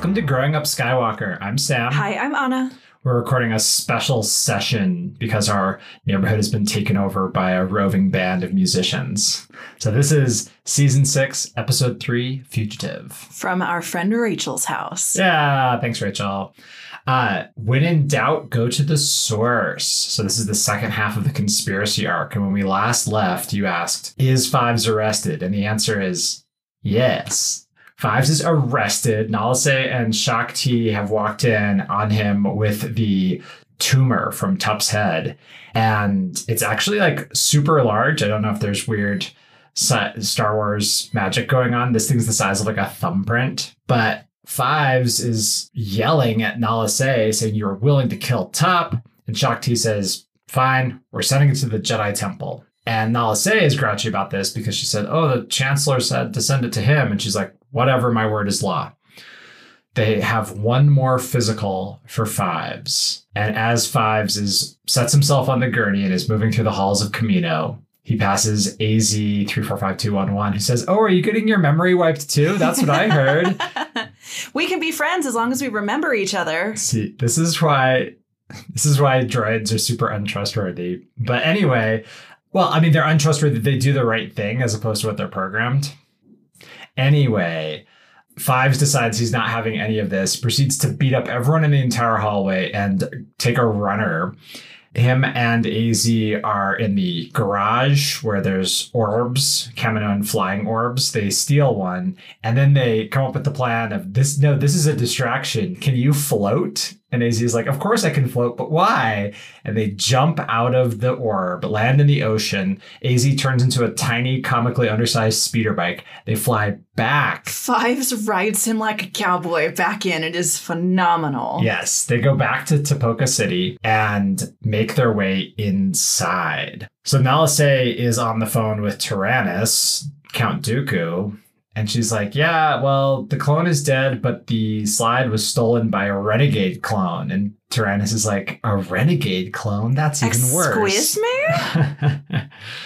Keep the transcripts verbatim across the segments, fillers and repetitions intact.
Welcome to Growing Up Skywalker. I'm Sam. Hi, I'm Anna. We're recording a special session because our neighborhood has been taken over by a roving band of musicians. So this is season six, episode three, Fugitive. From our friend Rachel's house. Yeah, thanks, Rachel. Uh, when in doubt, go to the source. So this is the second half of the conspiracy arc. And when we last left, you asked, is Fives arrested? And the answer is yes. Fives is arrested. Nalase and Shakti have walked in on him with the tumor from Tup's head. And it's actually like super large. I don't know if there's weird Star Wars magic going on. This thing's the size of like a thumbprint. But Fives is yelling at Nalase saying, you're willing to kill Tup. And Shakti says, fine, we're sending it to the Jedi Temple. And Nalase is grouchy about this because she said, oh, the Chancellor said to send it to him. And she's like, whatever, my word is law. They have one more physical for Fives. And as Fives is sets himself on the gurney and is moving through the halls of Camino, he passes A Z three four five two one one, who says, oh, are you getting your memory wiped too? That's what I heard. We can be friends as long as we remember each other. See, this is why this is why droids are super untrustworthy. But anyway, well, I mean, they're untrustworthy. They do the right thing as opposed to what they're programmed. Anyway, Fives decides he's not having any of this, proceeds to beat up everyone in the entire hallway and take a runner. Him and A Z are in the garage where there's orbs, Kaminoan flying orbs. They steal one, and then they come up with the plan of this. No, this is a distraction. Can you float? And A Z is like, of course I can float, but why? And they jump out of the orb, land in the ocean. A Z turns into a tiny, comically undersized speeder bike. They fly back. Fives rides him like a cowboy back in. It is phenomenal. Yes, they go back to Tapoka City and make their way inside. So Nalase is on the phone with Tyrannus, Count Dooku. And she's like, yeah, well, the clone is dead, but the slide was stolen by a renegade clone. And Tyrannus is like, a renegade clone? That's even Excuse worse. Excuse me?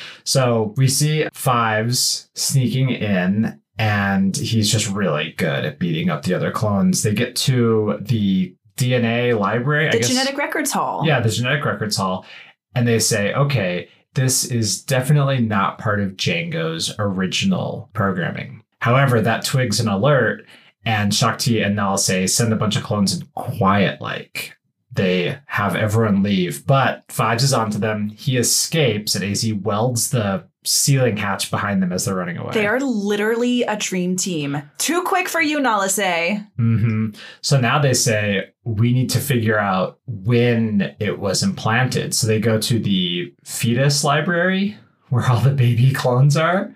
So we see Fives sneaking in, and he's just really good at beating up the other clones. They get to the D N A library. The I guess, Genetic Records Hall. Yeah, the Genetic Records Hall. And they say, okay, this is definitely not part of Jango's original programming. However, that twigs an alert, and Shakti and Nalase send a bunch of clones in quiet like. They have everyone leave, but Fives is onto them. He escapes, and A Z welds the ceiling hatch behind them as they're running away. They are literally a dream team. Too quick for you, Nalase. Mm-hmm. So now they say, we need to figure out when it was implanted. So they go to the fetus library where all the baby clones are.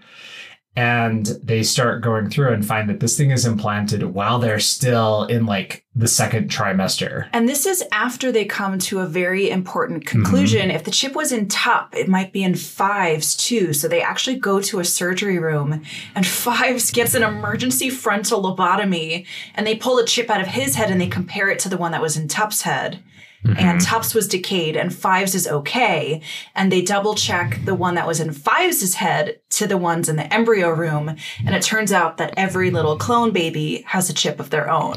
And they start going through and find that this thing is implanted while they're still in like the second trimester. And this is after they come to a very important conclusion. Mm-hmm. If the chip was in Tup, it might be in Fives too. So they actually go to a surgery room, and Fives gets an emergency frontal lobotomy, and they pull a chip out of his head and they compare it to the one that was in Tup's head. Mm-hmm. And Tup's was decayed and Fives is okay. And they double check the one that was in Fives' head to the ones in the embryo room. And it turns out that every little clone baby has a chip of their own.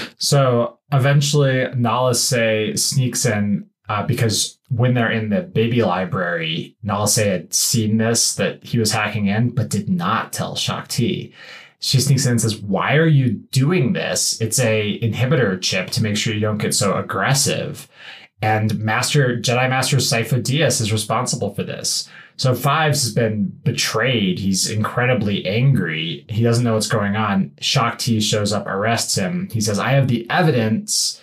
So eventually Nalase sneaks in uh, because when they're in the baby library, Nalase had seen this, that he was hacking in, but did not tell Shakti. She sneaks in and says, why are you doing this? It's a inhibitor chip to make sure you don't get so aggressive. And Master Jedi Master Sifo Dyas is responsible for this. So Fives has been betrayed. He's incredibly angry. He doesn't know what's going on. Shakti shows up, arrests him. He says, I have the evidence.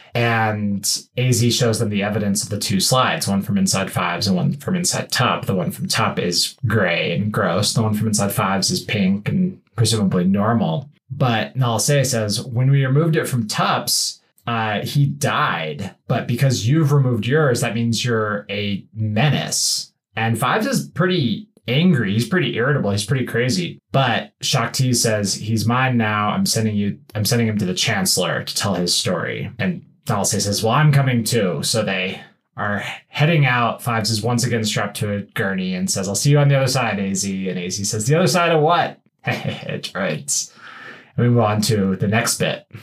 And A Z shows them the evidence of the two slides, one from inside Fives and one from inside Tup. The one from Tup is gray and gross. The one from inside Fives is pink and presumably normal. But Nalase says, when we removed it from Tup's, uh, he died. But because you've removed yours, that means you're a menace. And Fives is pretty angry. He's pretty irritable. He's pretty crazy. But Shakti says, he's mine now. I'm sending you, I'm sending him to the Chancellor to tell his story. And Nalase says, well, I'm coming too. So they are heading out. Fives is once again strapped to a gurney and says, I'll see you on the other side, A Z. And A Z says, the other side of what? Droids. And we move on to the next bit,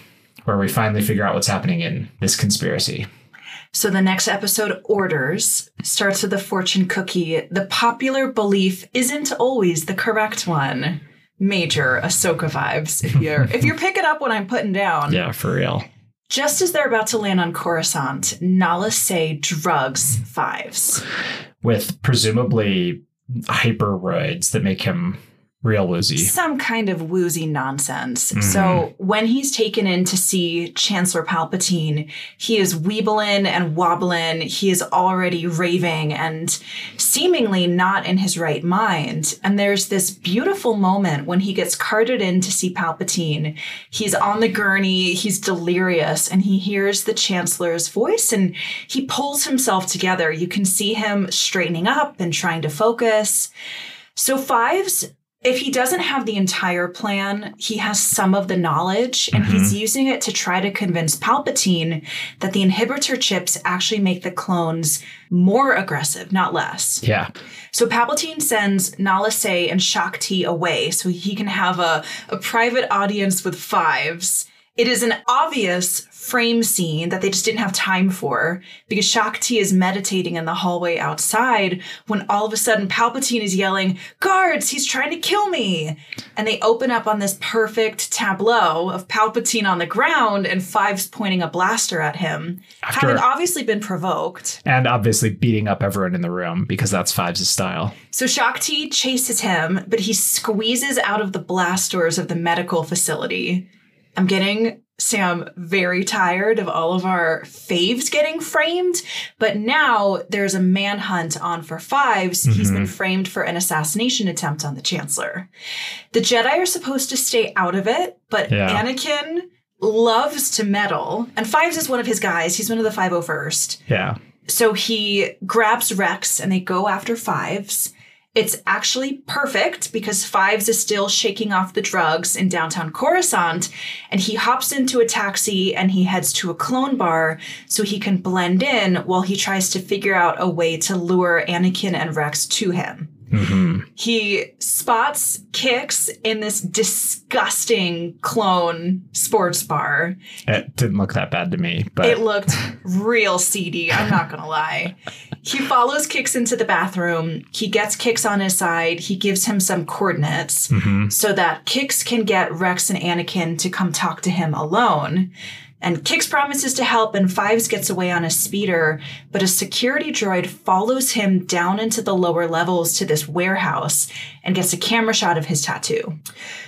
where we finally figure out what's happening in this conspiracy. So the next episode, Orders, starts with the fortune cookie. The popular belief isn't always the correct one. Major Ahsoka vibes, if you're if you're picking up what I'm putting down. Yeah, for real. Just as they're about to land on Coruscant, Nala Se drugs Fives. With presumably hyperoids that make him real woozy. Some kind of woozy nonsense. Mm-hmm. So when he's taken in to see Chancellor Palpatine, he is weebling and wobbling. He is already raving and seemingly not in his right mind. And there's this beautiful moment when he gets carted in to see Palpatine. He's on the gurney. He's delirious and he hears the Chancellor's voice and he pulls himself together. You can see him straightening up and trying to focus. So Fives, if he doesn't have the entire plan, he has some of the knowledge and mm-hmm. he's using it to try to convince Palpatine that the inhibitor chips actually make the clones more aggressive, not less. Yeah. So Palpatine sends Nala Se and Shaak Ti away so he can have a, a private audience with Fives. It is an obvious frame scene that they just didn't have time for because Shaak Ti is meditating in the hallway outside when all of a sudden Palpatine is yelling, "Guards, he's trying to kill me!" And they open up on this perfect tableau of Palpatine on the ground and Fives pointing a blaster at him, After, having obviously been provoked. And obviously beating up everyone in the room because that's Fives' style. So Shaak Ti chases him, but he squeezes out of the blast doors of the medical facility. I'm getting, Sam, very tired of all of our faves getting framed, but now there's a manhunt on for Fives. Mm-hmm. He's been framed for an assassination attempt on the Chancellor. The Jedi are supposed to stay out of it, but yeah. Anakin loves to meddle, and Fives is one of his guys. He's one of the five oh first. Yeah. So he grabs Rex, and they go after Fives. It's actually perfect because Fives is still shaking off the drugs in downtown Coruscant, and he hops into a taxi and he heads to a clone bar so he can blend in while he tries to figure out a way to lure Anakin and Rex to him. Mm-hmm. He spots Kix in this disgusting clone sports bar. It didn't look that bad to me, but it looked real seedy. I'm not going to lie. He follows Kix into the bathroom. He gets Kix on his side. He gives him some coordinates mm-hmm. so that Kix can get Rex and Anakin to come talk to him alone. And Kix promises to help, and Fives gets away on a speeder, but a security droid follows him down into the lower levels to this warehouse and gets a camera shot of his tattoo.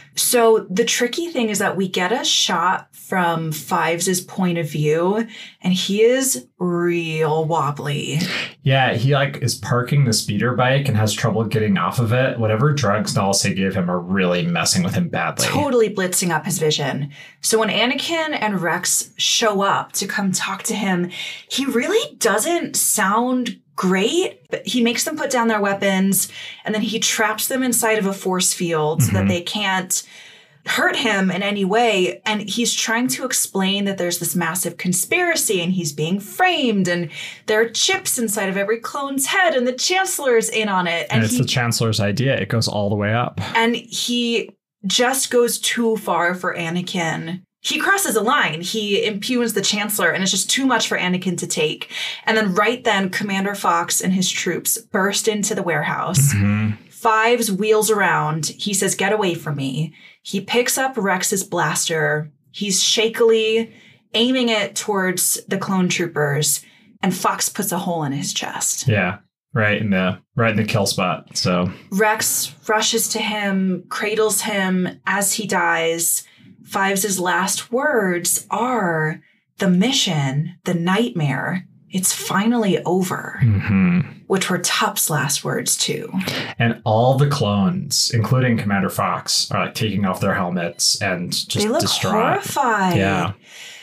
So the tricky thing is that we get a shot from Fives' point of view, and he is real wobbly. Yeah, he like is parking the speeder bike and has trouble getting off of it. Whatever drugs Nala Se gave him are really messing with him badly. Totally blitzing up his vision. So when Anakin and Rex show up to come talk to him, he really doesn't sound great, but he makes them put down their weapons and then he traps them inside of a force field mm-hmm. so that they can't hurt him in any way. And he's trying to explain that there's this massive conspiracy and he's being framed and there are chips inside of every clone's head and the Chancellor's in on it. And, and it's he, the Chancellor's idea. It goes all the way up. And he just goes too far for Anakin. He crosses a line. He impugns the Chancellor, and it's just too much for Anakin to take. And then right then, Commander Fox and his troops burst into the warehouse. Mm-hmm. Fives wheels around. He says, "Get away from me." He picks up Rex's blaster. He's shakily aiming it towards the clone troopers, and Fox puts a hole in his chest. Yeah, right in the right in the kill spot. So Rex rushes to him, cradles him as he dies. Fives' last words are, "The mission, the nightmare, it's finally over," mm-hmm. which were Tup's last words too. And all the clones, including Commander Fox, are like taking off their helmets and just they look distraught. Horrified. Yeah.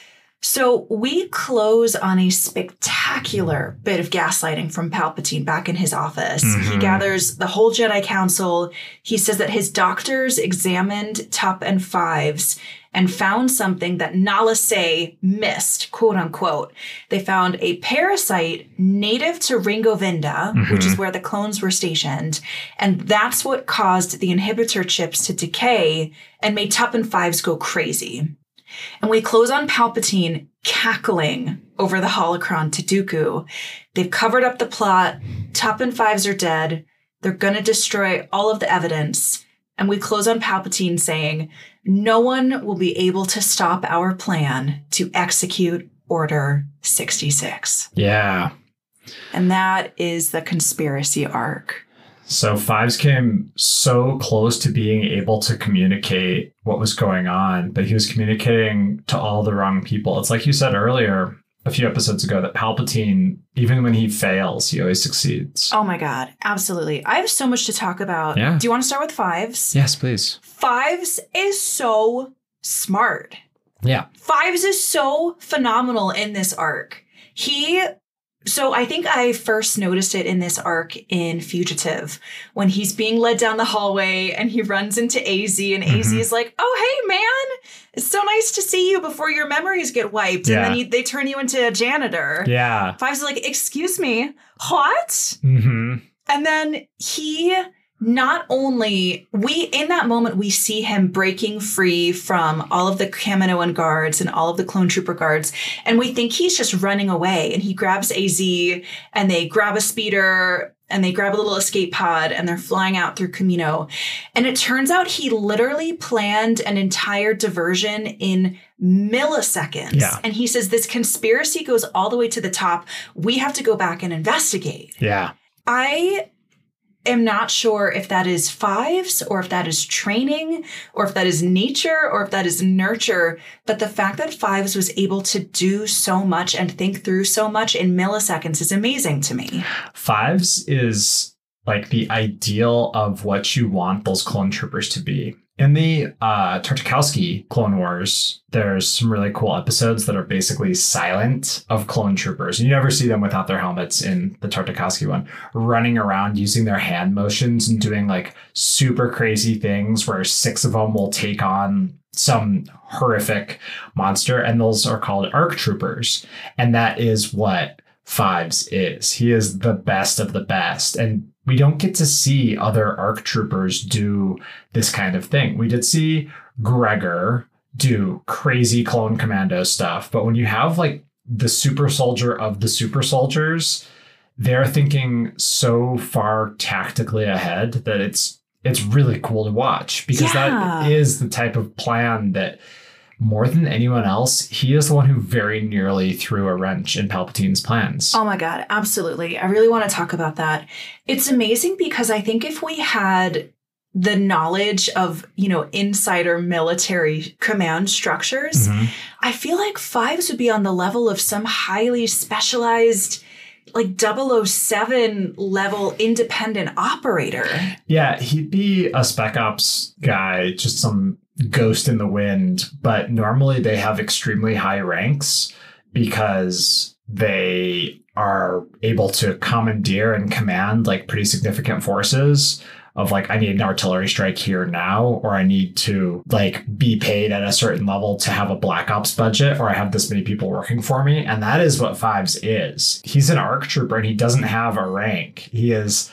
So we close on a spectacular bit of gaslighting from Palpatine back in his office. Mm-hmm. He gathers the whole Jedi Council. He says that his doctors examined Tup and Fives and found something that Nala Se missed, quote unquote. They found a parasite native to Ringovinda, mm-hmm. which is where the clones were stationed. And that's what caused the inhibitor chips to decay and made Tup and Fives go crazy. And we close on Palpatine cackling over the holocron to Dooku. They've covered up the plot. Tup and Fives are dead. They're going to destroy all of the evidence. And we close on Palpatine saying, no one will be able to stop our plan to execute Order sixty-six. Yeah. And that is the conspiracy arc. So Fives came so close to being able to communicate what was going on, but he was communicating to all the wrong people. It's like you said earlier, a few episodes ago, that Palpatine, even when he fails, he always succeeds. Oh my God. Absolutely. I have so much to talk about. Yeah. Do you want to start with Fives? Yes, please. Fives is so smart. Yeah. Fives is so phenomenal in this arc. He... So I think I first noticed it in this arc in Fugitive when he's being led down the hallway and he runs into A Z and mm-hmm. A Z is like, oh, hey, man, it's so nice to see you before your memories get wiped. Yeah. And then you, they turn you into a janitor. Yeah. Fives is like, excuse me, what? Mm-hmm. And then he... Not only, we, in that moment, we see him breaking free from all of the Kaminoan guards and all of the clone trooper guards, and we think he's just running away, and he grabs A Z, and they grab a speeder, and they grab a little escape pod, and they're flying out through Kamino. And it turns out he literally planned an entire diversion in milliseconds. Yeah. And he says, this conspiracy goes all the way to the top. We have to go back and investigate. Yeah. I... am not sure if that is Fives or if that is training or if that is nature or if that is nurture. But the fact that Fives was able to do so much and think through so much in milliseconds is amazing to me. Fives is like the ideal of what you want those clone troopers to be. In the uh, Tartakovsky Clone Wars, there's some really cool episodes that are basically silent of clone troopers. You never see them without their helmets in the Tartakovsky one, running around using their hand motions and doing like super crazy things where six of them will take on some horrific monster. And those are called ARC troopers. And that is what Fives is. He is the best of the best. And we don't get to see other ARC troopers do this kind of thing. We did see Gregor do crazy clone commando stuff, but when you have like the super soldier of the super soldiers, they're thinking so far tactically ahead that it's it's really cool to watch, because yeah. that is the type of plan that, more than anyone else, he is the one who very nearly threw a wrench in Palpatine's plans. Oh my God, absolutely. I really want to talk about that. It's amazing because I think if we had the knowledge of, you know, insider military command structures, mm-hmm. I feel like Fives would be on the level of some highly specialized, like double oh seven level independent operator. Yeah, he'd be a Spec Ops guy, just some ghost in the wind, but normally they have extremely high ranks because they are able to commandeer and command like pretty significant forces of like, I need an artillery strike here now, or I need to like be paid at a certain level to have a Black Ops budget, or I have this many people working for me. And that is what Fives is. He's an ARC trooper and he doesn't have a rank. He is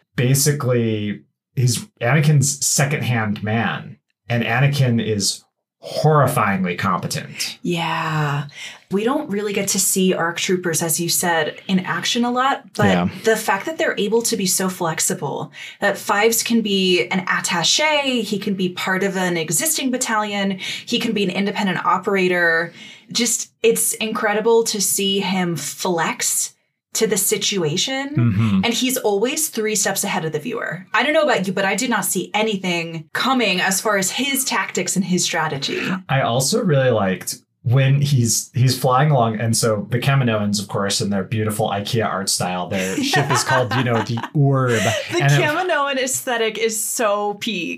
basically, he's Anakin's second-hand man. And Anakin is horrifyingly competent. Yeah. We don't really get to see ARC troopers, as you said, in action a lot. But yeah. the fact that they're able to be so flexible, that Fives can be an attaché, he can be part of an existing battalion, he can be an independent operator. Just, it's incredible to see him flex to the situation. Mm-hmm. And he's always three steps ahead of the viewer. I don't know about you, but I did not see anything coming as far as his tactics and his strategy. I also really liked when he's he's flying along. And so the Kaminoans, of course, in their beautiful IKEA art style, their ship is called, you know, the Orb. The and Kaminoan it, aesthetic is so peak.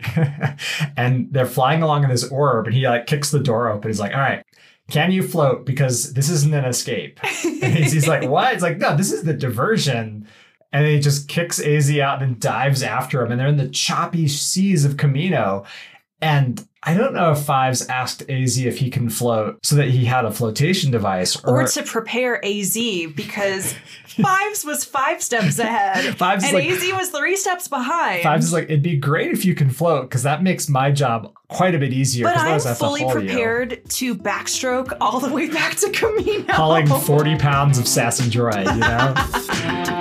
And they're flying along in this orb and he like kicks the door open. He's like, all right, can you float? Because this isn't an escape. And he's, he's like, what? It's like, no, this is the diversion. And then he just kicks A Z out and then dives after him. And they're in the choppy seas of Kamino. And I don't know if Fives asked A Z if he can float so that he had a flotation device. Or, or to prepare A Z because Fives was five steps ahead. Fives and like, A Z was three steps behind. Fives is like, it'd be great if you can float because that makes my job quite a bit easier. But I'm I fully prepared you. to backstroke all the way back to Camino. Hauling forty pounds of sassy droid, you know?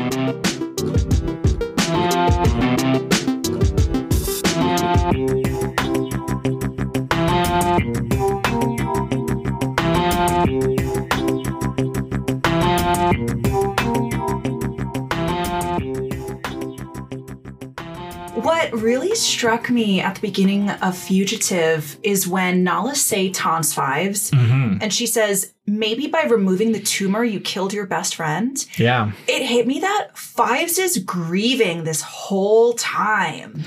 What really struck me at the beginning of Fugitive is when Nala Se taunts Fives, mm-hmm. and she says, maybe by removing the tumor, you killed your best friend. Yeah. It hit me that Fives is grieving this whole time.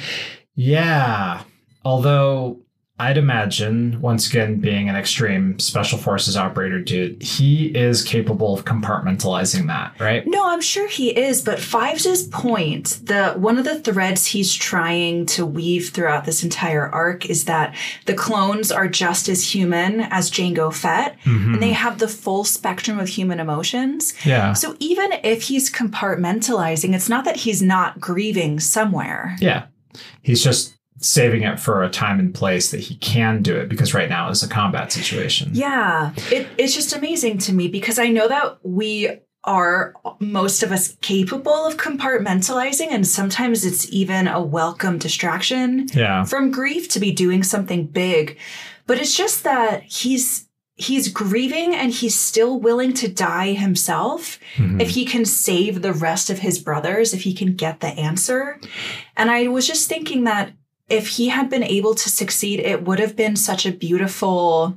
Yeah. Although I'd imagine, once again, being an extreme special forces operator dude, he is capable of compartmentalizing that, right? No, I'm sure he is, but Fives' point, the one of the threads he's trying to weave throughout this entire arc is that the clones are just as human as Jango Fett, mm-hmm. and they have the full spectrum of human emotions. Yeah. So even if he's compartmentalizing, it's not that he's not grieving somewhere. Yeah. He's just saving it for a time and place that he can do it because right now is a combat situation. Yeah, it, it's just amazing to me because I know that we are, most of us, capable of compartmentalizing, and sometimes it's even a welcome distraction yeah. from grief to be doing something big. But it's just that he's he's grieving and he's still willing to die himself mm-hmm. if he can save the rest of his brothers, if he can get the answer. And I was just thinking that if he had been able to succeed, it would have been such a beautiful,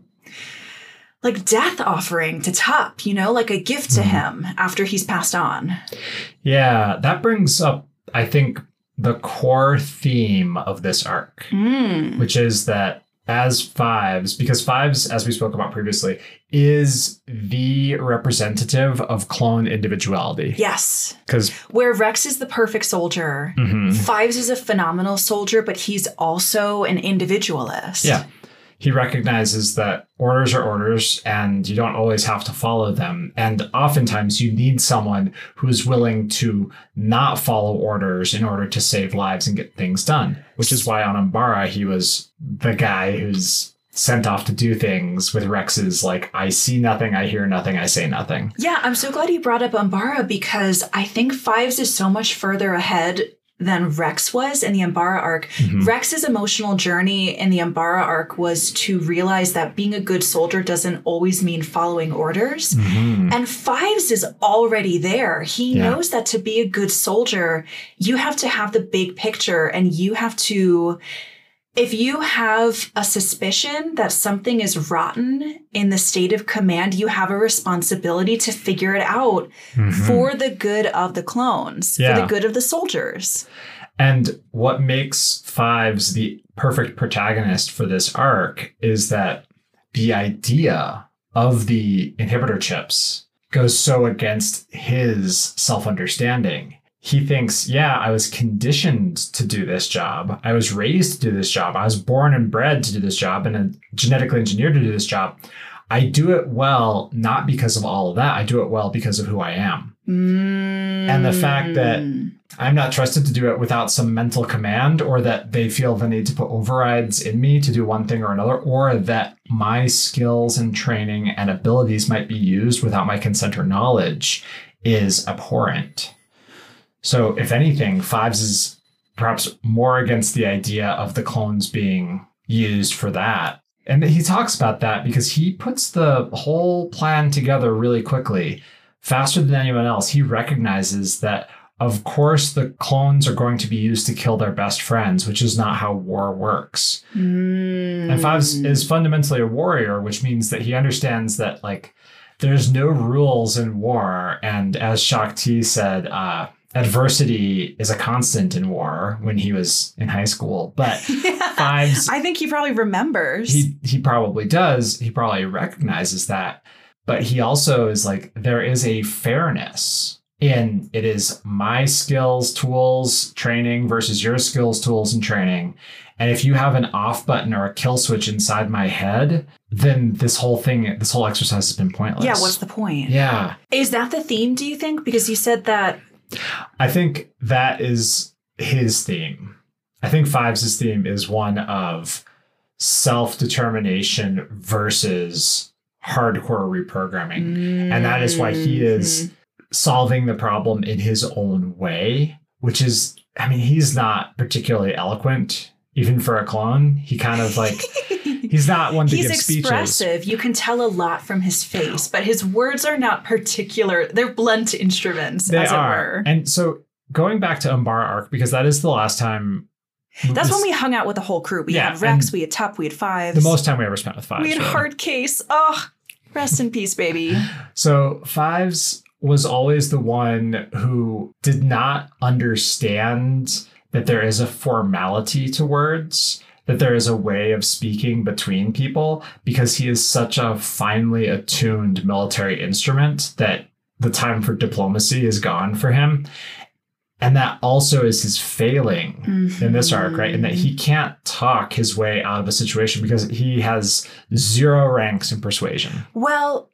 like, death offering to Tup, you know, like a gift to him after he's passed on. Yeah, that brings up, I think, the core theme of this arc, mm. which is that as Fives, because Fives, as we spoke about previously, is the representative of clone individuality. Yes. Because where Rex is the perfect soldier, mm-hmm. Fives is a phenomenal soldier, but he's also an individualist. Yeah. He recognizes that orders are orders and you don't always have to follow them. And oftentimes you need someone who's willing to not follow orders in order to save lives and get things done, which is why on Umbara, he was the guy who's sent off to do things with Rex's like, I see nothing, I hear nothing, I say nothing. Yeah, I'm so glad you brought up Umbara because I think Fives is so much further ahead than Rex was in the Umbara arc. Mm-hmm. Rex's emotional journey in the Umbara arc was to realize that being a good soldier doesn't always mean following orders. Mm-hmm. And Fives is already there. He yeah. knows that to be a good soldier, you have to have the big picture and you have to... If you have a suspicion that something is rotten in the state of command, you have a responsibility to figure it out mm-hmm. for the good of the clones, yeah. for the good of the soldiers. And what makes Fives the perfect protagonist for this arc is that the idea of the inhibitor chips goes so against his self-understanding. He thinks, yeah, I was conditioned to do this job. I was raised to do this job. I was born and bred to do this job and genetically engineered to do this job. I do it well, not because of all of that. I do it well because of who I am. Mm. And the fact that I'm not trusted to do it without some mental command, or that they feel the need to put overrides in me to do one thing or another, or that my skills and training and abilities might be used without my consent or knowledge is abhorrent. So if anything, Fives is perhaps more against the idea of the clones being used for that. And he talks about that because he puts the whole plan together really quickly, faster than anyone else. He recognizes that, of course, the clones are going to be used to kill their best friends, which is not how war works. Mm. And Fives is fundamentally a warrior, which means that he understands that, like, there's no rules in war. And as Shakti said, uh, adversity is a constant in war when he was in high school. But yeah, Fives, I think he probably remembers. He he probably does. He probably recognizes that. But he also is like, there is a fairness in it is my skills, tools, training versus your skills, tools, and training. And if you have an off button or a kill switch inside my head, then this whole thing, this whole exercise has been pointless. Yeah, what's the point? Yeah. Is that the theme, do you think? Because you said that. I think that is his theme. I think Fives' theme is one of self-determination versus hardcore reprogramming. Mm-hmm. And that is why he is solving the problem in his own way, which is, I mean, he's not particularly eloquent. Even for a clone, he kind of like, he's not one to he's give speeches. He's expressive. You can tell a lot from his face, but his words are not particular. They're blunt instruments, they as are. it were. And so going back to Umbara Arc, because that is the last time. That's this, when we hung out with the whole crew. We yeah, had Rex, we had Tup, we had Fives. The most time we ever spent with Fives. We had really. Hard Case. Oh, rest in peace, baby. So Fives was always the one who did not understand that there is a formality to words, that there is a way of speaking between people, because he is such a finely attuned military instrument that the time for diplomacy is gone for him. And that also is his failing mm-hmm. in this arc, right? And that he can't talk his way out of a situation because he has zero ranks in persuasion. Well,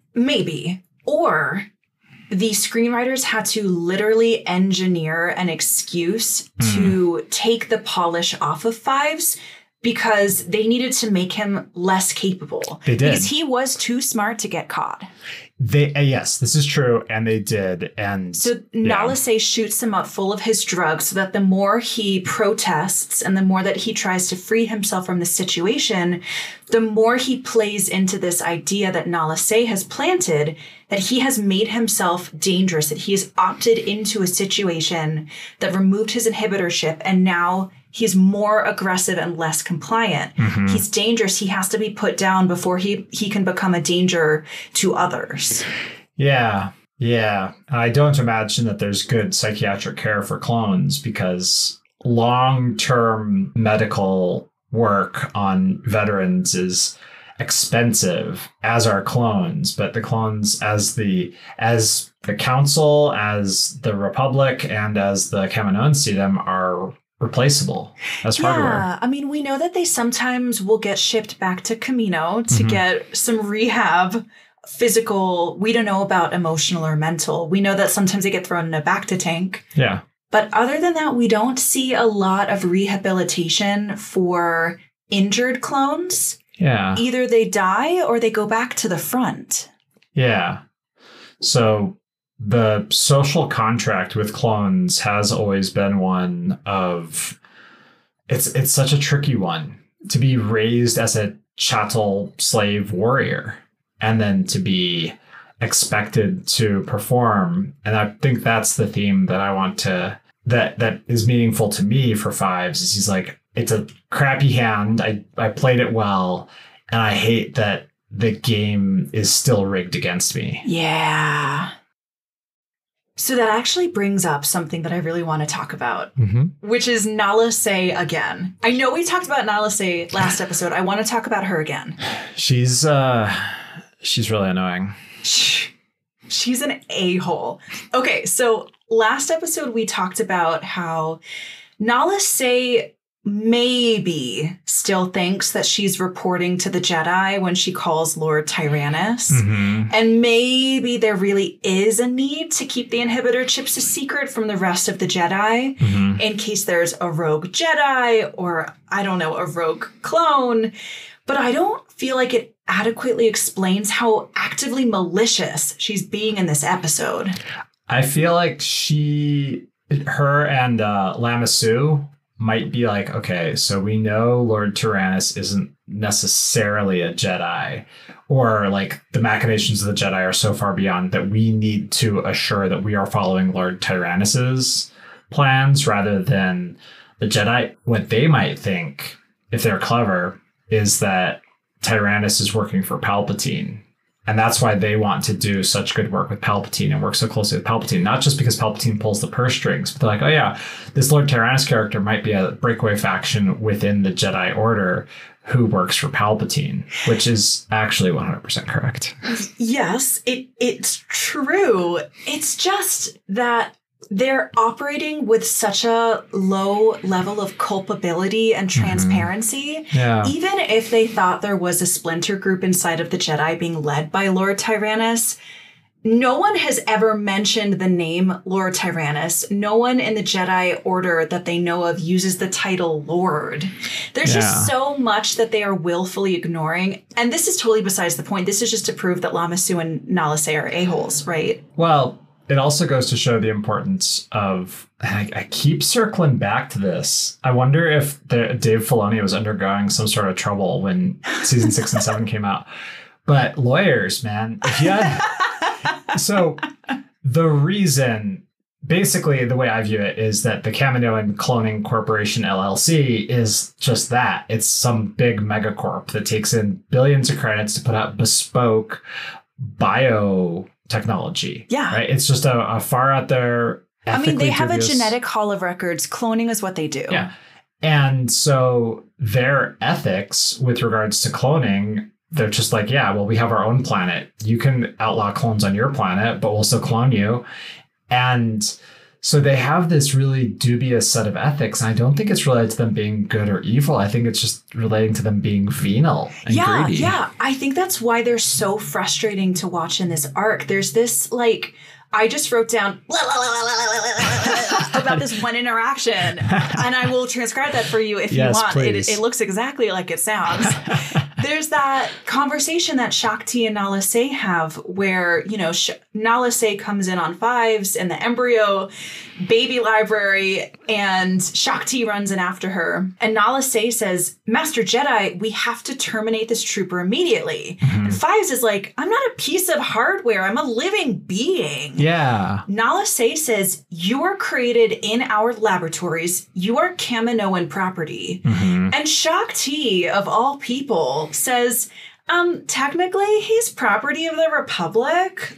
maybe. Or the screenwriters had to literally engineer an excuse mm. to take the polish off of Fives because they needed to make him less capable. They did. Because he was too smart to get caught. They uh, yes, this is true, and they did. And so Nala Se shoots him up full of his drugs so that the more he protests and the more that he tries to free himself from the situation, the more he plays into this idea that Nala Se has planted, that he has made himself dangerous, that he has opted into a situation that removed his inhibitorship, and now he's more aggressive and less compliant. Mm-hmm. He's dangerous. He has to be put down before he, he can become a danger to others. Yeah, yeah. I don't imagine that there's good psychiatric care for clones because long-term medical work on veterans is expensive, as are clones. But the clones, as the as the Council, as the Republic, and as the Kaminoans see them, are replaceable as yeah, hardware. Yeah, I mean, we know that they sometimes will get shipped back to Kamino to mm-hmm. get some rehab, physical. We don't know about emotional or mental. We know that sometimes they get thrown in a Bacta tank. Yeah. But other than that, we don't see a lot of rehabilitation for injured clones. Yeah. Either they die or they go back to the front. Yeah. So the social contract with clones has always been one of, it's it's such a tricky one to be raised as a chattel slave warrior and then to be expected to perform. And I think that's the theme that I want to, that that is meaningful to me for Fives, is he's like, it's a crappy hand. I, I played it well, and I hate that the game is still rigged against me. Yeah. So that actually brings up something that I really want to talk about, mm-hmm. which is Nala Se again. I know we talked about Nala Se last episode. I want to talk about her again. She's uh, she's really annoying. She's an a-hole. Okay, so last episode we talked about how Nala Se maybe still thinks that she's reporting to the Jedi when she calls Lord Tyrannus. Mm-hmm. And maybe there really is a need to keep the inhibitor chips a secret from the rest of the Jedi mm-hmm. in case there's a rogue Jedi or, I don't know, a rogue clone. But I don't feel like it adequately explains how actively malicious she's being in this episode. I feel like she, her and uh, Lama Su might be like, okay, so we know Lord Tyrannus isn't necessarily a Jedi, or like the machinations of the Jedi are so far beyond that we need to assure that we are following Lord Tyrannus's plans rather than the Jedi. What they might think, if they're clever, is that Tyrannus is working for Palpatine And that's why they want to do such good work with Palpatine and work so closely with Palpatine. Not just because Palpatine pulls the purse strings, but they're like, oh yeah, this Lord Tyrannus character might be a breakaway faction within the Jedi Order who works for Palpatine, which is actually one hundred percent correct. Yes, it it's true. It's just that they're operating with such a low level of culpability and transparency. Mm-hmm. Yeah. Even if they thought there was a splinter group inside of the Jedi being led by Lord Tyrannus, no one has ever mentioned the name Lord Tyrannus. No one in the Jedi Order that they know of uses the title Lord. There's Yeah. just so much that they are willfully ignoring. And this is totally besides the point. This is just to prove that Lama Su and Nala Se are a-holes, right? Well, it also goes to show the importance of, and I, I keep circling back to this. I wonder if the, Dave Filoni was undergoing some sort of trouble when season six and seven came out. But lawyers, man, if you had, so the reason, basically the way I view it is that the Kaminoan Cloning Corporation L L C is just that. It's some big megacorp that takes in billions of credits to put out bespoke biotechnology. Yeah. Right? It's just a, a far out there. I mean, they have dubious, a genetic hall of records. Cloning is what they do. Yeah. And so their ethics with regards to cloning, they're just like, yeah, well, we have our own planet. You can outlaw clones on your planet, but we'll still clone you. And so they have this really dubious set of ethics. And I don't think it's related to them being good or evil. I think it's just relating to them being venal and yeah, greedy. Yeah, I think that's why they're so frustrating to watch in this arc. There's this, like, I just wrote down about this one interaction, and I will transcribe that for you if Yes, you want. It, please. it looks exactly like it sounds. There's that conversation that Shaak Ti and Nala Se have where, you know, Sh- Nala Se comes in on Fives in the embryo baby library, and Shaak Ti runs in after her. And Nala Se says, Master Jedi, we have to terminate this trooper immediately. Mm-hmm. And Fives is like, I'm not a piece of hardware. I'm a living being. Yeah. Nala Se says, you are created in our laboratories. You are Kaminoan property. Mm-hmm. And Shaak Ti, of all people, says, um, technically he's property of the Republic.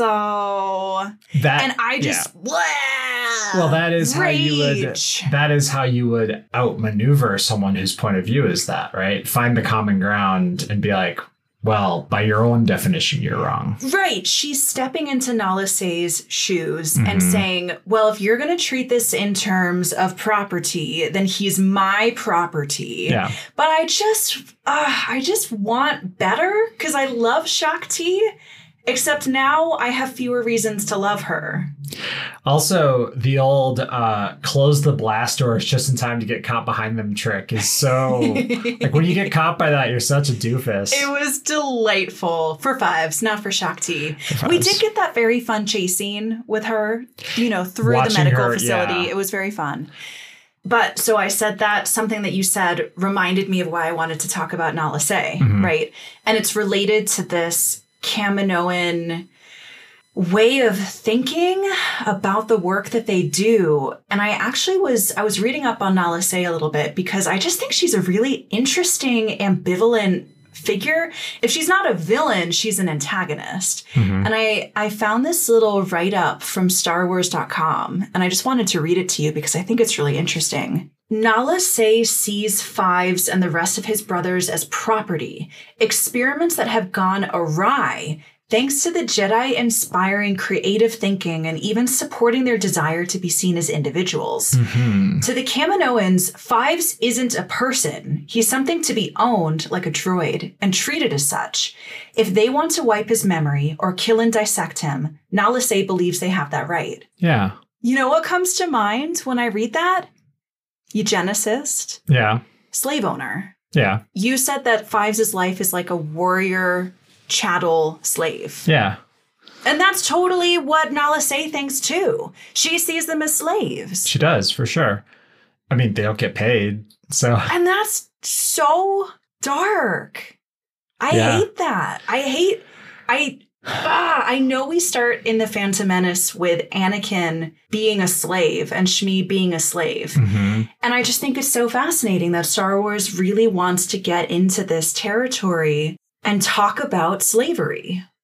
So, That, and I just, yeah. blah, Well, that is how you would, rage. that is how you would outmaneuver someone whose point of view is that, right? Find the common ground and be like, well, by your own definition, you're wrong. Right. She's stepping into Nala Se's shoes Mhm. and saying, well, if you're going to treat this in terms of property, then he's my property. Yeah. But I just, uh, I just want better because I love Shaak Ti, except now I have fewer reasons to love her. Also, the old uh, close the blast doors just in time to get caught behind them trick is so... like, when you get caught by that, you're such a doofus. It was delightful for Fives, not for Shaak Ti. For We Fives. did get that very fun chase scene with her, you know, through Watching the medical her, facility. yeah. It was very fun. But so I said that something that you said reminded me of why I wanted to talk about Nala Se, Mhm. right? And it's related to this Kaminoan way of thinking about the work that they do. And I actually was, I was reading up on Nala Se a little bit because I just think she's a really interesting, ambivalent figure. If she's not a villain, she's an antagonist. Mhm. And I, I found this little write-up from Star Wars dot com, and I just wanted to read it to you because I think it's really interesting. Nala Se sees Fives and the rest of his brothers as property, experiments that have gone awry thanks to the Jedi inspiring creative thinking and even supporting their desire to be seen as individuals. Mhm. To the Kaminoans, Fives isn't a person. He's something to be owned like a droid and treated as such. If they want to wipe his memory or kill and dissect him, Nala Se believes they have that right. Yeah. You know what comes to mind when I read that? Eugenicist, Yeah. slave owner. Yeah. You said that Fives' life is like a warrior chattel slave. Yeah. And that's totally what Nala Se thinks too. She sees them as slaves. She does, for sure. I mean, they don't get paid, so... And that's so dark. I Yeah. hate that. I hate, I, ah, I know we start in The Phantom Menace with Anakin being a slave and Shmi being a slave. Mhm. And I just think it's so fascinating that Star Wars really wants to get into this territory and talk about slavery.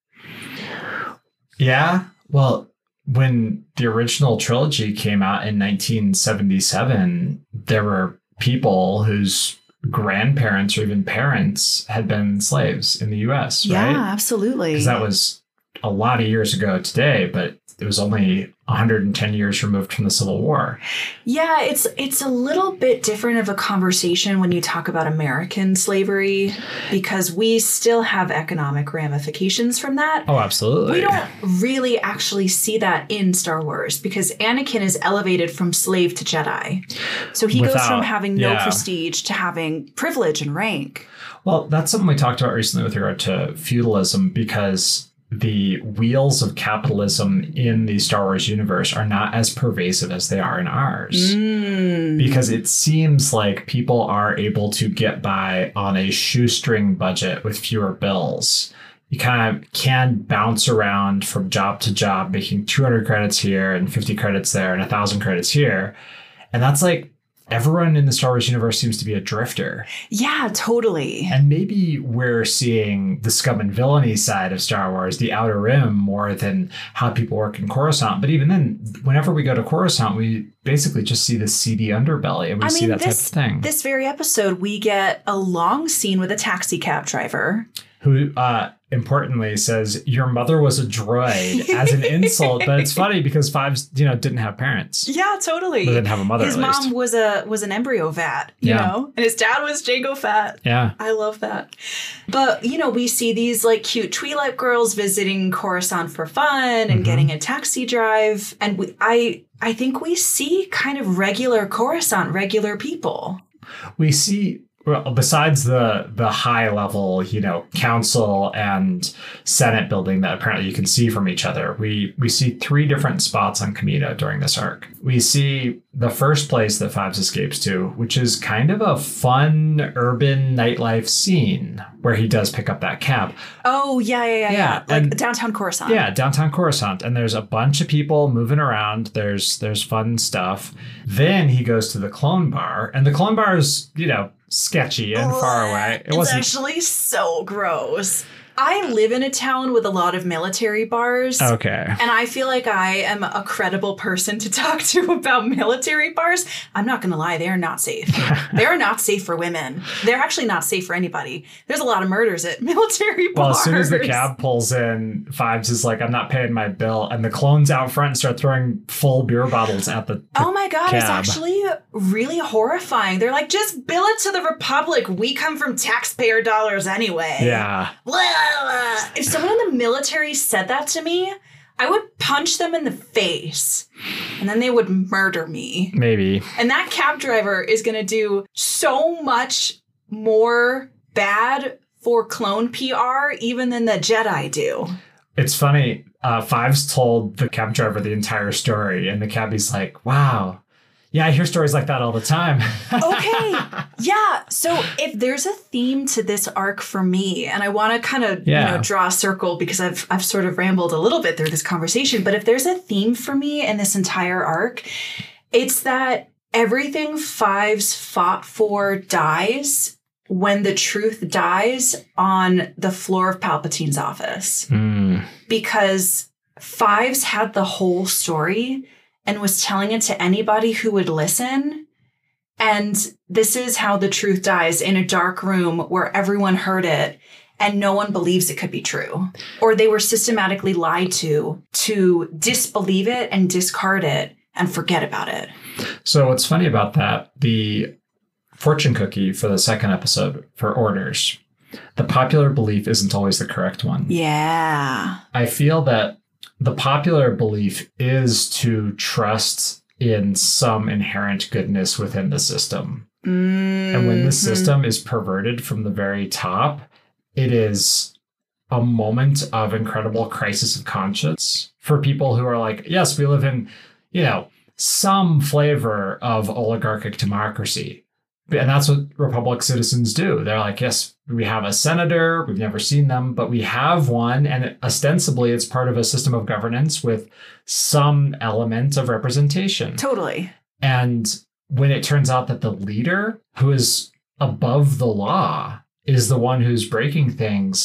Yeah. Well, when the original trilogy came out in nineteen seventy-seven, there were people whose grandparents or even parents had been slaves in the U S, right? Yeah, absolutely. Because that was a lot of years ago today, but it was only one hundred ten years removed from the Civil War. Yeah, it's it's a little bit different of a conversation when you talk about American slavery, because we still have economic ramifications from that. Oh, absolutely. We don't really actually see that in Star Wars, because Anakin is elevated from slave to Jedi. So he Without, goes from having no yeah. prestige to having privilege and rank. Well, that's something we talked about recently with regard to feudalism, because the wheels of capitalism in the Star Wars universe are not as pervasive as they are in ours. Mm. Because it seems like people are able to get by on a shoestring budget with fewer bills. You kind of can bounce around from job to job, making two hundred credits here and fifty credits there and one thousand credits here. And that's like, everyone in the Star Wars universe seems to be a drifter. Yeah, totally. And maybe we're seeing the scum and villainy side of Star Wars, the Outer Rim, more than how people work in Coruscant. But even then, whenever we go to Coruscant, we basically just see the seedy underbelly, and we I see mean, that this, type of thing. This very episode, we get a long scene with a taxi cab driver. Who, uh, importantly, says, your mother was a droid as an insult. But it's funny because Fives, you know, didn't have parents. Yeah, totally. They didn't have a mother, His at least. mom was a was an embryo vat, you Yeah. know? And his dad was Jango Fett. Yeah. I love that. But, you know, we see these like cute Twi'lek girls visiting Coruscant for fun and Mm-hmm. getting a taxi drive. And we, I I think we see kind of regular Coruscant, regular people. We see, well, besides the the high level, you know, council and Senate building that apparently you can see from each other, we we see three different spots on Kamino during this arc. We see the first place that Fives escapes to, which is kind of a fun urban nightlife scene where he does pick up that cab. Oh, yeah, yeah, yeah, Yeah, yeah. Like and- downtown Coruscant. Yeah, downtown Coruscant, and there's a bunch of people moving around. There's there's fun stuff. Then he goes to the Clone Bar, and the Clone Bar is, you know, sketchy and far away. It It's wasn't actually so gross. I live in a town with a lot of military bars. okay. And I feel like I am a credible person to talk to about military bars. I'm not going to lie, they are not safe. They are not safe for women. They're actually not safe for anybody. There's a lot of murders at military bars. Well, as soon as the cab pulls in, Fives is like, I'm not paying my bill. And the clones out front start throwing full beer bottles at the, the Oh my God, it's cab. actually really horrifying. They're like, just bill it to the Republic. We come from taxpayer dollars anyway. Yeah. If someone in the military said that to me, I would punch them in the face and then they would murder me. Maybe. And that cab driver is going to do so much more bad for clone P R even than the Jedi do. It's funny. Uh, Fives told the cab driver the entire story, and the cabbie's like, wow. Yeah, I hear stories like that all the time. Okay. Yeah. So if there's a theme to this arc for me, and I want to kind of Yeah. you know draw a circle because I've I've sort of rambled a little bit through this conversation, but if there's a theme for me in this entire arc, it's that everything Fives fought for dies when the truth dies on the floor of Palpatine's office. Mm. Because Fives had the whole story and was telling it to anybody who would listen. And this is how the truth dies, in a dark room where everyone heard it and no one believes it could be true. Or they were systematically lied to to disbelieve it and discard it and forget about it. So what's funny about that, the fortune cookie for the second episode for Orders, the popular belief isn't always the correct one. Yeah. I feel that the popular belief is to trust in some inherent goodness within the system. Mm-hmm. And when the system is perverted from the very top, it is a moment of incredible crisis of conscience for people who are like, yes, we live in, you know, some flavor of oligarchic democracy. And that's what Republic citizens do. They're like, yes, we have a senator. We've never seen them, but we have one. And ostensibly, it's part of a system of governance with some element of representation. Totally. And when it turns out that the leader, who is above the law, is the one who's breaking things,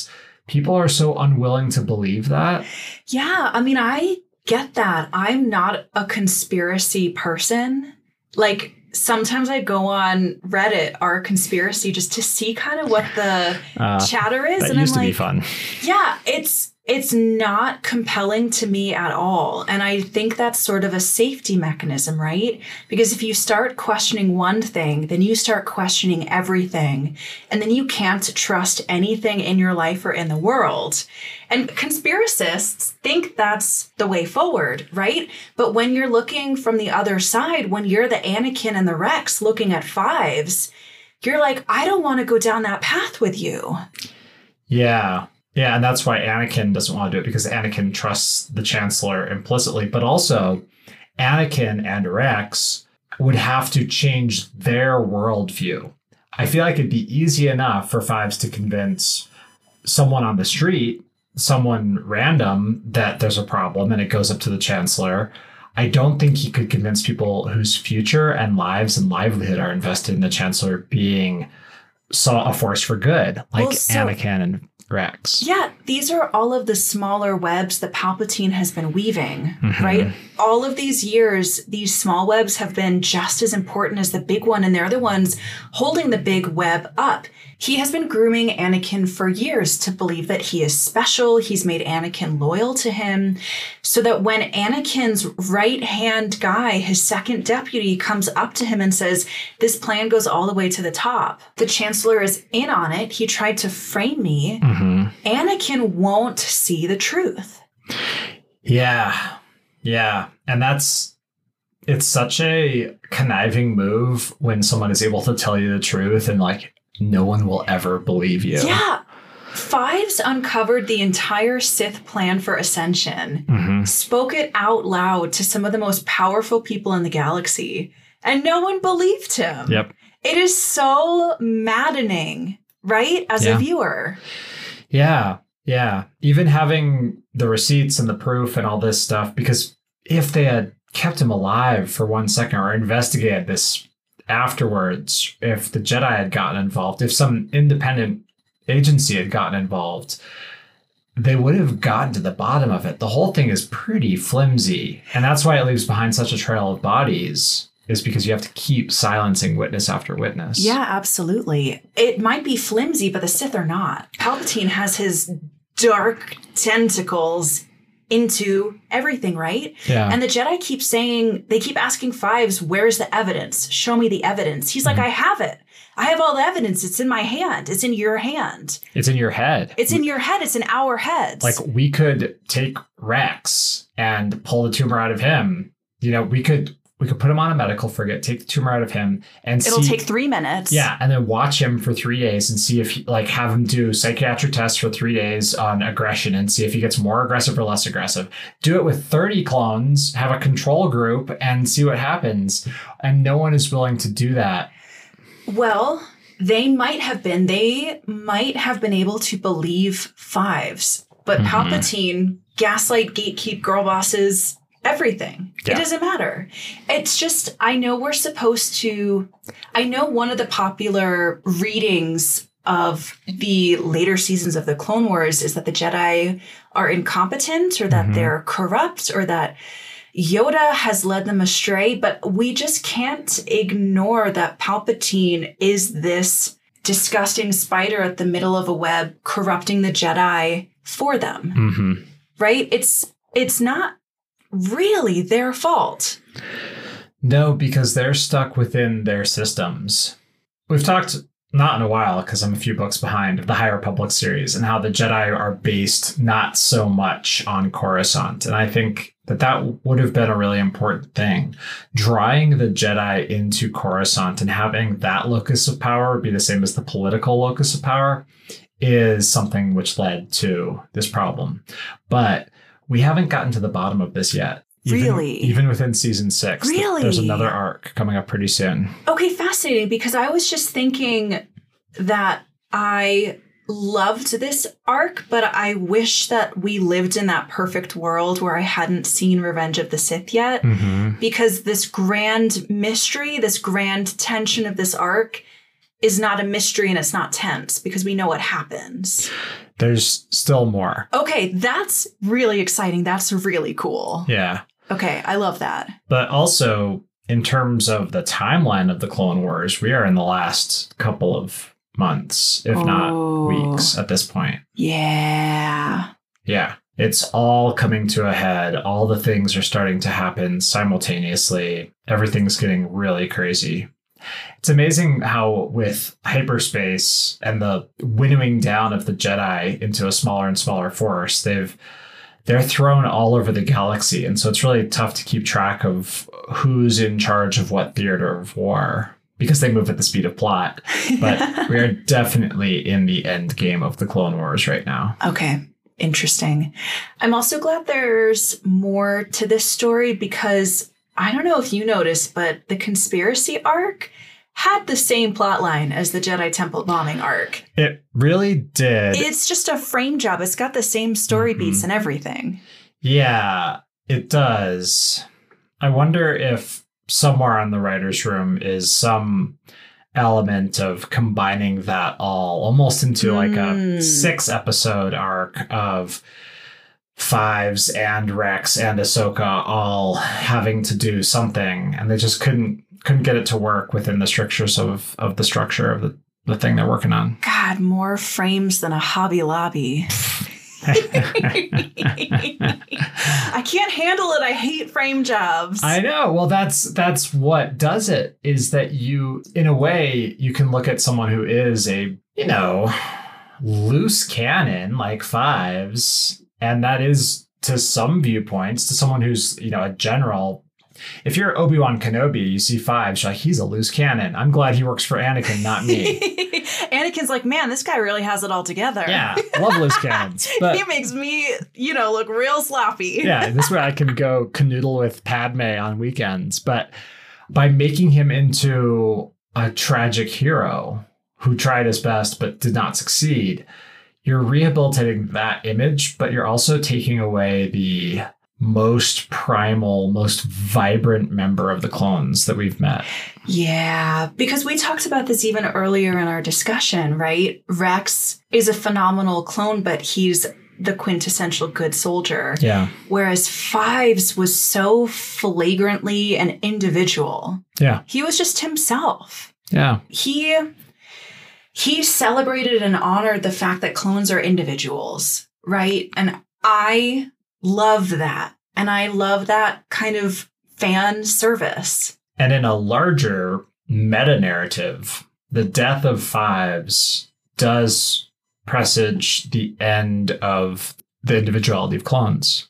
people are so unwilling to believe that. Yeah, I mean, I get that. I'm not a conspiracy person. Like, sometimes I go on Reddit or conspiracy just to see kind of what the uh, chatter is. That and used I'm to like, be fun. Yeah, it's it's not compelling to me at all. And I think that's sort of a safety mechanism, right? Because if you start questioning one thing, then you start questioning everything. And then you can't trust anything in your life or in the world. And conspiracists think that's the way forward, right? But when you're looking from the other side, when you're the Anakin and the Rex looking at fives, you're like, I don't want to go down that path with you. Yeah. Yeah, and that's why Anakin doesn't want to do it, because Anakin trusts the Chancellor implicitly. But also, Anakin and Rex would have to change their worldview. I feel like it'd be easy enough for fives to convince someone on the street, someone random, that there's a problem, and it goes up to the Chancellor. I don't think he could convince people whose future and lives and livelihood are invested in the Chancellor being saw a force for good, like well, so, Anakin and Rex. Yeah, these are all of the smaller webs that Palpatine has been weaving, Mm-hmm. right? All of these years, these small webs have been just as important as the big one, and they're the ones holding the big web up. He has been grooming Anakin for years to believe that he is special. He's made Anakin loyal to him, so that when Anakin's right-hand guy, his second deputy, comes up to him and says, this plan goes all the way to the top, the Chancellor is in on it. He tried to frame me. Mm-hmm. Anakin won't see the truth. Yeah. Yeah. And that's, it's such a conniving move when someone is able to tell you the truth and like, no one will ever believe you. Yeah. Fives uncovered the entire Sith plan for Ascension, Mm-hmm. spoke it out loud to some of the most powerful people in the galaxy, and no one believed him. Yep. It is so maddening, right? As Yeah. a viewer. Yeah. Yeah. Even having the receipts and the proof and all this stuff, because if they had kept him alive for one second or investigated this afterwards, if the Jedi had gotten involved, if some independent agency had gotten involved, they would have gotten to the bottom of it. The whole thing is pretty flimsy. And that's why it leaves behind such a trail of bodies, is because you have to keep silencing witness after witness. Yeah, absolutely. It might be flimsy, but the Sith are not. Palpatine has his dark tentacles into everything, right? Yeah. And the Jedi keep saying, they keep asking Fives, where's the evidence? Show me the evidence. He's like, Mhm. I have it. I have all the evidence. It's in my hand. It's in your hand. It's in your head. It's in your head. It's in our heads. Like, we could take Rex and pull the tumor out of him. You know, we could we could put him on a medical frigate, take the tumor out of him, and It'll see, take three minutes. Yeah, and then watch him for three days and see if, he, like, have him do psychiatric tests for three days on aggression and see if he gets more aggressive or less aggressive. Do it with thirty clones, have a control group, and see what happens. And no one is willing to do that. Well, they might have been. They might have been able to believe Fives, but Mhm. Palpatine, gaslight, gatekeep, girl bosses, everything. Yeah. It doesn't matter. It's just, I know we're supposed to, I know one of the popular readings of the later seasons of the Clone Wars is that the Jedi are incompetent, or that Mhm. they're corrupt, or that Yoda has led them astray, but we just can't ignore that Palpatine is this disgusting spider at the middle of a web corrupting the Jedi for them, Mm-hmm. right? It's it's not really their fault. No, because they're stuck within their systems. We've talked, not in a while, because I'm a few books behind, the High Republic series and how the Jedi are based not so much on Coruscant. And I think that that would have been a really important thing. Drawing the Jedi into Coruscant and having that locus of power be the same as the political locus of power is something which led to this problem. But we haven't gotten to the bottom of this yet. Even, Really? Even within season six. Really? There's another arc coming up pretty soon. Okay, fascinating, because I was just thinking that I loved this arc, but I wish that we lived in that perfect world where I hadn't seen Revenge of the Sith yet, Mm-hmm. because this grand mystery, this grand tension of this arc is not a mystery and it's not tense because we know what happens. There's still more. Okay, that's really exciting. That's really cool. Yeah. Okay, I love that. But also, in terms of the timeline of the Clone Wars, we are in the last couple of months, if Oh. not weeks at this point. Yeah. Yeah. It's all coming to a head. All the things are starting to happen simultaneously. Everything's getting really crazy. It's amazing how with hyperspace and the winnowing down of the Jedi into a smaller and smaller force, they've they're thrown all over the galaxy. And so it's really tough to keep track of who's in charge of what theater of war because they move at the speed of plot. But we are definitely in the end game of the Clone Wars right now. Okay. Interesting. I'm also glad there's more to this story because I don't know if you noticed, but the conspiracy arc had the same plot line as the Jedi Temple bombing arc. It really did. It's just a frame job. It's got the same story Mm-hmm. beats and everything. Yeah, it does. I wonder if somewhere in the writer's room is some element of combining that all almost into like Mm. a six episode arc of Fives and Rex and Ahsoka all having to do something, and they just couldn't couldn't get it to work within the strictures of of the structure of the, the thing they're working on. God, more frames than a Hobby Lobby. I can't handle it. I hate frame jobs. I know. Well, that's that's what does it, is that you, in a way, you can look at someone who is a, you know, loose cannon like Fives, and that is to some viewpoints, to someone who's, you know, a general. If you're Obi-Wan Kenobi, you see Fives, you're like, he's a loose cannon. I'm glad he works for Anakin, not me. Anakin's like, man, this guy really has it all together. Yeah, love loose cannons. But he makes me, you know, look real sloppy. yeah, this way I can go canoodle with Padme on weekends. But by making him into a tragic hero who tried his best but did not succeed, you're rehabilitating that image, but you're also taking away the most primal, most vibrant member of the clones that we've met. Yeah, because we talked about this even earlier in our discussion, right? Rex is a phenomenal clone, but he's the quintessential good soldier. Yeah. Whereas Fives was so flagrantly an individual. Yeah. He was just himself. Yeah. He he celebrated and honored the fact that clones are individuals, right? And I love that. And I love that kind of fan service. And in a larger meta narrative, the death of Fives does presage the end of the individuality of clones.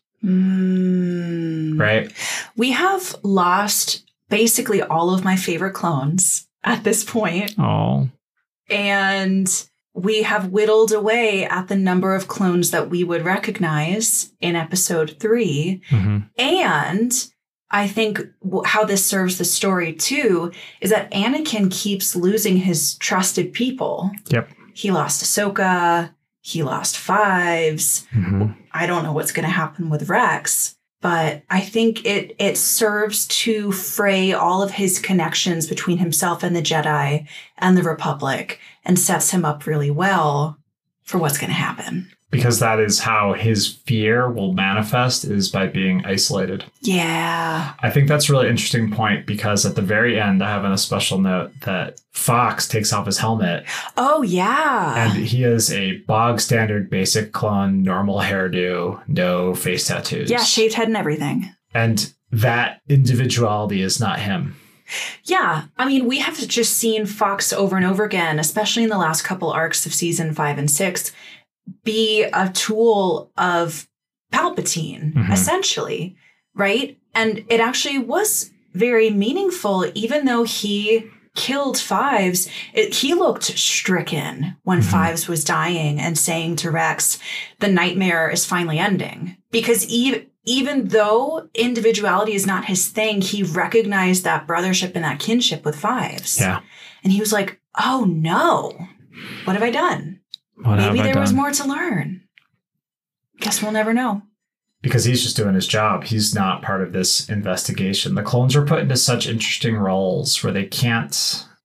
Mm. Right? We have lost basically all of my favorite clones at this point. Oh. And we have whittled away at the number of clones that we would recognize in episode three. Mm-hmm. And I think w- how this serves the story too is that Anakin keeps losing his trusted people. Yep. He lost Ahsoka. He lost Fives. Mm-hmm. I don't know what's going to happen with Rex, but I think it it serves to fray all of his connections between himself and the Jedi and the Republic and sets him up really well for what's going to happen. Because that is how his fear will manifest, is by being isolated. Yeah. I think that's a really interesting point, because at the very end, I have in a special note that Fox takes off his helmet. Oh, yeah. And he is a bog standard basic clone, normal hairdo, no face tattoos. Yeah, shaved head and everything. And that individuality is not him. Yeah. I mean, we have just seen Fox over and over again, especially in the last couple arcs of season five and six, be a tool of Palpatine, Mhm. essentially, right? And it actually was very meaningful, even though he killed Fives. It, he looked stricken when Mhm. Fives was dying and saying to Rex, the nightmare is finally ending. Because even, even though individuality is not his thing, he recognized that brothership and that kinship with Fives. Yeah. And he was like, oh no, what have I done? What have Maybe I there was done? more to learn. Guess we'll never know. Because he's just doing his job. He's not part of this investigation. The clones are put into such interesting roles where they can't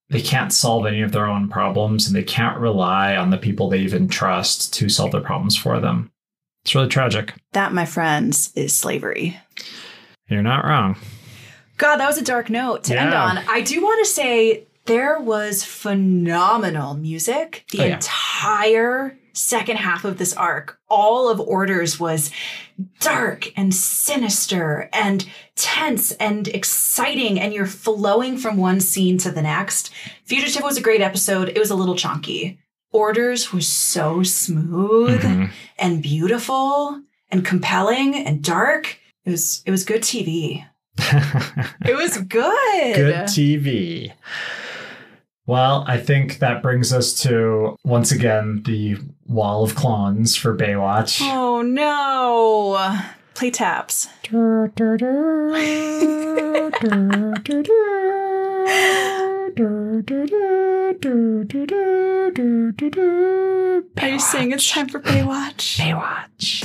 they can't solve any of their own problems, and they can't rely on the people they even trust to solve their problems for them. It's really tragic. That, my friends, is slavery. You're not wrong. God, that was a dark note to Yeah. end on. I do want to say there was phenomenal music the Oh, yeah. entire second half of this arc. All of Orders was dark and sinister and tense and exciting, and you're flowing from one scene to the next. Fugitive was a great episode. It was a little chunky. Orders was so smooth Mhm. and beautiful and compelling and dark. It was it was good T V. It was good. Good T V. Well, I think that brings us to, once again, the wall of clones for Baywatch. Oh no. Play taps. Are you saying it's time for Baywatch? Baywatch.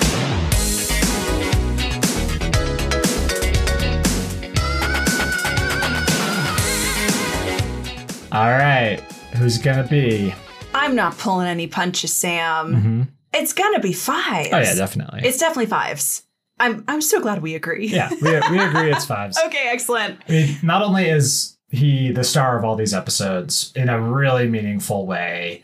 All right. Who's going to be? I'm not pulling any punches, Sam. Mm-hmm. It's gonna be fives. Oh, yeah, definitely. It's definitely fives. I'm I'm so glad we agree. Yeah, we, we agree it's fives. Okay, excellent. I mean, not only is he the star of all these episodes in a really meaningful way,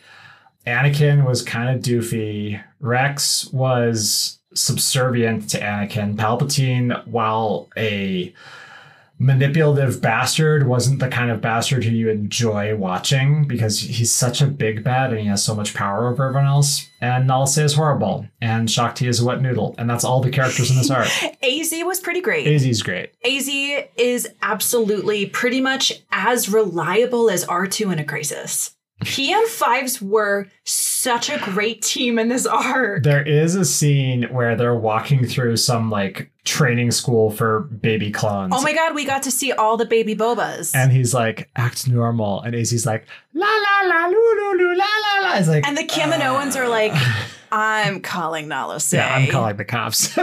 Anakin was kind of doofy. Rex was subservient to Anakin. Palpatine, while a manipulative bastard, wasn't the kind of bastard who you enjoy watching because he's such a big bad and he has so much power over everyone else. And Nala Se is horrible. And Shakti is a wet noodle. And that's all the characters in this arc. A Z was pretty great. A Z's great. A Z is absolutely pretty much as reliable as R two in a crisis. He and Fives were such a great team in this arc. There is a scene where they're walking through some like training school for baby clones. Oh my god, we got to see all the baby bobas. And he's like, act normal. And A Z's like, la la la, lu lu lu, la la la. It's like, And the Kaminoans are like, I'm calling Nala Se. yeah, I'm calling the cops.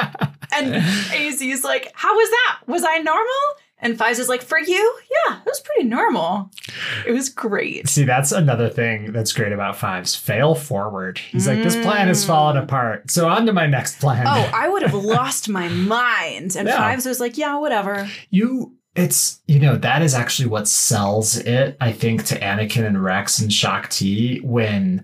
And A Z's like, how was that? Was I normal? And Fives is like, for you? Yeah, it was pretty normal. It was great. See, that's another thing that's great about Fives. Fail forward. He's like, this plan is falling apart. So on to my next plan. Oh, I would have lost my mind. And Yeah. Fives was like, yeah, whatever. You, it's, you know, that is actually what sells it, I think, to Anakin and Rex and Shakti when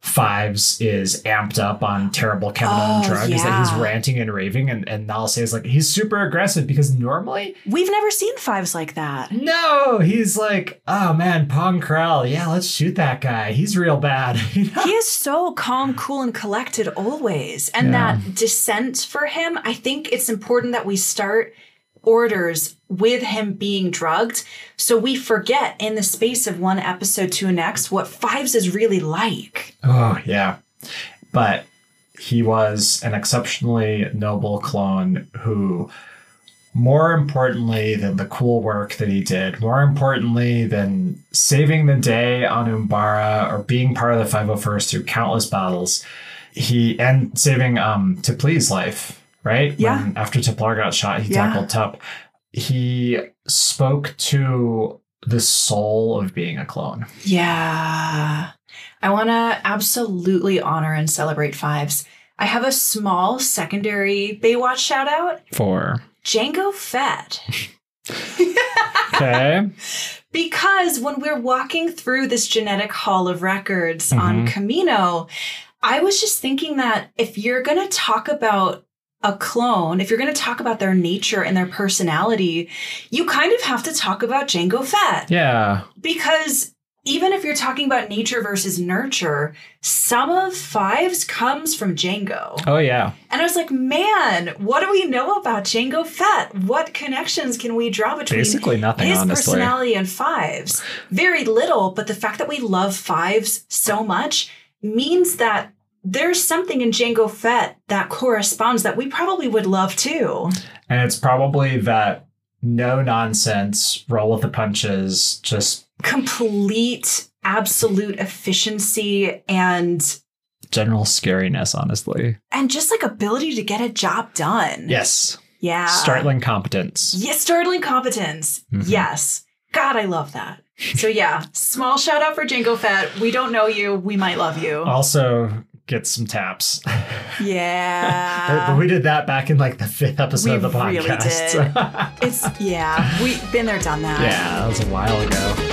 Fives is amped up on terrible Kaminoan Oh, drug, is that he's yeah. ranting and raving, and, and Nala Se is like, he's super aggressive because normally, We've never seen Fives like that. no, he's like, oh man, Pong Krell, yeah, let's shoot that guy. He's real bad. You know? He is so calm, cool, and collected always. And Yeah. that descent for him, I think it's important that we start Orders with him being drugged, so we forget in the space of one episode to the next what Fives is really like. Oh, yeah. But he was an exceptionally noble clone who, more importantly than the cool work that he did, more importantly than saving the day on Umbara or being part of the five oh first through countless battles, he and saving um T'Pli's life, right? Yeah. When, after T'Plar got shot, he Yeah. tackled Tup. He spoke to the soul of being a clone. Yeah. I want to absolutely honor and celebrate Fives. I have a small secondary Baywatch shout out. For Jango Fett. okay. Because when we're walking through this genetic hall of records Mhm. on Camino, I was just thinking that if you're going to talk about a clone, if you're going to talk about their nature and their personality, you kind of have to talk about Jango Fett. Yeah. Because even if you're talking about nature versus nurture, some of Fives comes from Jango. Oh, yeah. And I was like, man, what do we know about Jango Fett? What connections can we draw between Basically nothing, his honestly. personality and Fives? Very little, but the fact that we love Fives so much means that there's something in Jango Fett that corresponds that we probably would love too. And it's probably that no nonsense, roll with the punches, just Complete, absolute efficiency and general scariness, honestly. and just like ability to get a job done. Yes. Yeah. Startling competence. Yes, startling competence. Mhm. Yes. God, I love that. So yeah, small shout out for Jango Fett. We don't know you. We might love you. Also, get some taps. Yeah. but, but we did that back in like the fifth episode we of the podcast. Really did. It's yeah. We've been there, done that. Yeah, that was a while ago.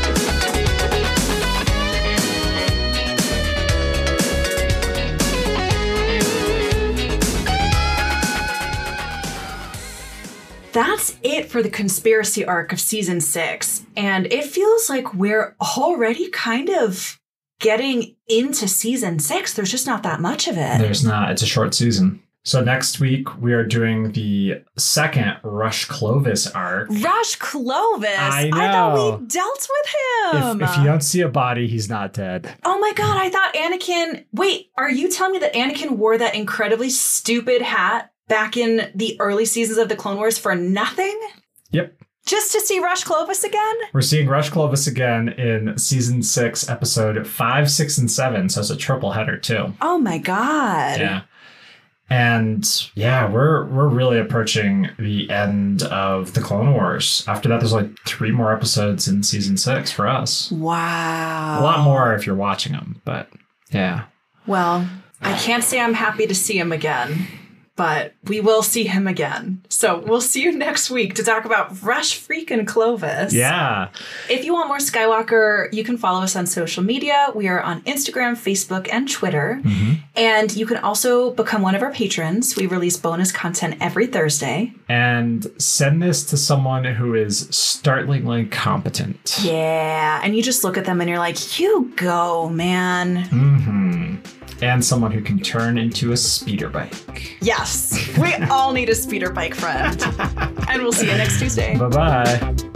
That's it for the conspiracy arc of season six. And it feels like we're already kind of getting into season six. There's just not that much of it. There's not. It's a short season. So next week, we are doing the second Rush Clovis arc. Rush Clovis? I know. I thought we dealt with him. If, if you don't see a body, he's not dead. Oh my God, I thought Anakin... Wait, are you telling me that Anakin wore that incredibly stupid hat back in the early seasons of the Clone Wars for nothing? Yep. Just to see Rush Clovis again? We're seeing Rush Clovis again in season six, episode five, six, and seven. So it's a triple header too. Oh my God. Yeah. And yeah, we're we're really approaching the end of the Clone Wars. After that, there's like three more episodes in season six for us. Wow. A lot more if you're watching them, but yeah. Well, I can't say I'm happy to see him again, but we will see him again. So we'll see you next week to talk about Rush freaking Clovis. Yeah. If you want more Skywalker, you can follow us on social media. We are on Instagram, Facebook, and Twitter. Mm-hmm. And you can also become one of our patrons. We release bonus content every Thursday. And send this to someone who is startlingly competent. Yeah. And you just look at them and you're like, you go, man. Mm-hmm. And someone who can turn into a speeder bike. Yes. We all need a speeder bike friend. And we'll see you next Tuesday. Bye-bye.